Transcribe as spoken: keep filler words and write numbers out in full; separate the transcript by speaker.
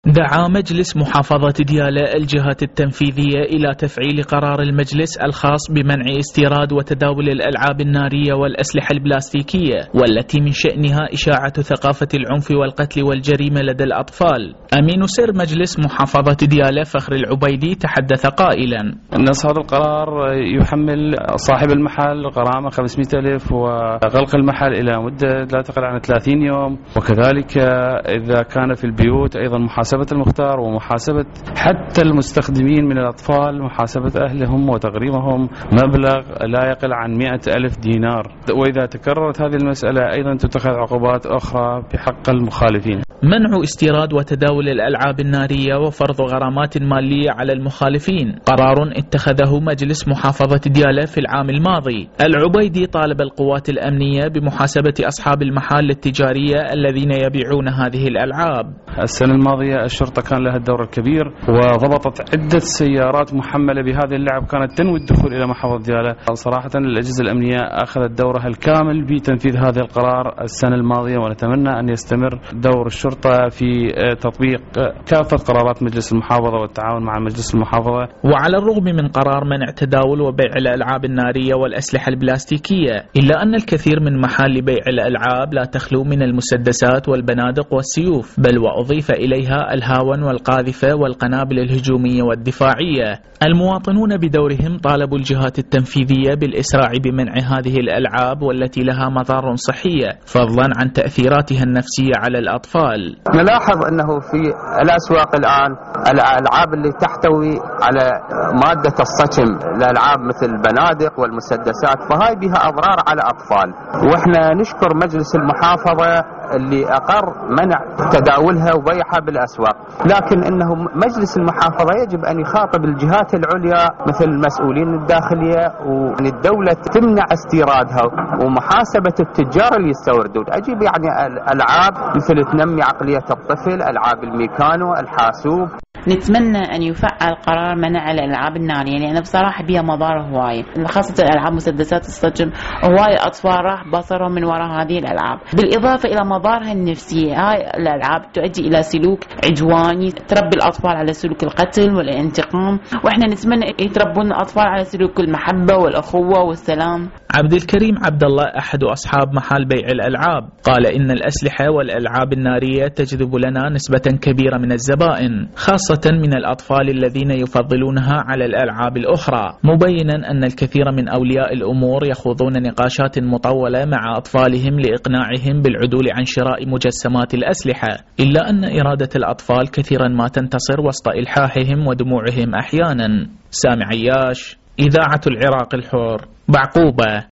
Speaker 1: دعا مجلس محافظة ديالى الجهات التنفيذية إلى تفعيل قرار المجلس الخاص بمنع استيراد وتداول الألعاب النارية والأسلحة البلاستيكية، والتي من شأنها إشاعة ثقافة العنف والقتل والجريمة لدى الأطفال. أمين سر مجلس محافظة ديالى فخر العبيدي تحدث قائلا:
Speaker 2: نص هذا القرار يحمل صاحب المحل غرامة خمسمئة ألف وغلق المحل إلى مدة لا تقل عن ثلاثين يوم، وكذلك إذا كان في البيوت أيضا محاسبة المختار ومحاسبة حتى المستخدمين من الأطفال، محاسبة أهلهم وتغريمهم مبلغ لا يقل عن مئة ألف دينار، وإذا تكررت هذه المسألة أيضا تتخذ عقوبات أخرى بحق المخالفين.
Speaker 1: منع استيراد وتداول الألعاب النارية وفرض غرامات مالية على المخالفين قرار اتخذه مجلس محافظة ديالى في العام الماضي. العبيدي طالب القوات الأمنية بمحاسبة أصحاب المحال التجارية الذين يبيعون هذه الألعاب.
Speaker 2: السنة الماضية الشرطة كان لها الدور الكبير وضبطت عدة سيارات محملة بهذه اللعب كانت تنوي الدخول إلى محافظة ديالى. صراحة الأجهزة الأمنية أخذت دورها الكامل بتنفيذ هذا القرار السنة الماضية، ونتمنى أن يستمر دور الشرطة في تطبيق كافة قرارات مجلس المحافظة والتعاون مع مجلس المحافظة.
Speaker 1: وعلى الرغم من قرار منع تداول وبيع الألعاب النارية والأسلحة البلاستيكية، إلا أن الكثير من محال بيع الألعاب لا تخلو من المسدسات والبنادق والسيوف، بل وأضيف إليها الهاون والقاذفة والقنابل الهجومية والدفاعية. المواطنون بدورهم طالبوا الجهات التنفيذية بالإسراع بمنع هذه الألعاب والتي لها مضار صحية، فضلا عن تأثيراتها النفسية على الأطفال.
Speaker 3: نلاحظ أنه في الأسواق الآن الألعاب اللي تحتوي على مادة الصشم، الألعاب مثل البنادق والمسدسات، فهاي بها أضرار على أطفال، وإحنا نشكر مجلس المحافظة اللي أقر منع تداولها وبيعها بالأسواق، لكن إنه مجلس المحافظة يجب أن يخاطب الجهات العليا مثل المسؤولين الداخلية، وأن الدولة تمنع استيرادها ومحاسبة التجار اللي يستوردون. أجيب يعني ألعاب مثل تنمي عقلية الطفل، ألعاب الميكانو، الحاسوب.
Speaker 4: نتمنى أن يفعل قرار منع الألعاب النارية، لأن بصراحة بها مضار هواية، خاصة الألعاب مسدسات الصجم، هواية أطفال راح بصرهم من وراء هذه الألعاب، بالإضافة إلى مضارها النفسية. هاي الألعاب تؤدي إلى سلوك عدواني، تربي الأطفال على سلوك القتل والانتقام، وإحنا نتمنى يتربون الأطفال على سلوك المحبة والأخوة والسلام.
Speaker 1: عبد الكريم عبد الله أحد أصحاب محل بيع الألعاب قال إن الأسلحة والألعاب النارية تجذب لنا نسبة كبيرة من الزبائن، خاصة من الأطفال الذين يفضلونها على الألعاب الأخرى، مبينا أن الكثير من أولياء الأمور يخوضون نقاشات مطولة مع أطفالهم لإقناعهم بالعدول عن شراء مجسمات الأسلحة، إلا أن إرادة الأطفال كثيرا ما تنتصر وسط إلحاحهم ودموعهم أحيانا. سامي عياش، إذاعة العراق الحر، بعقوبة.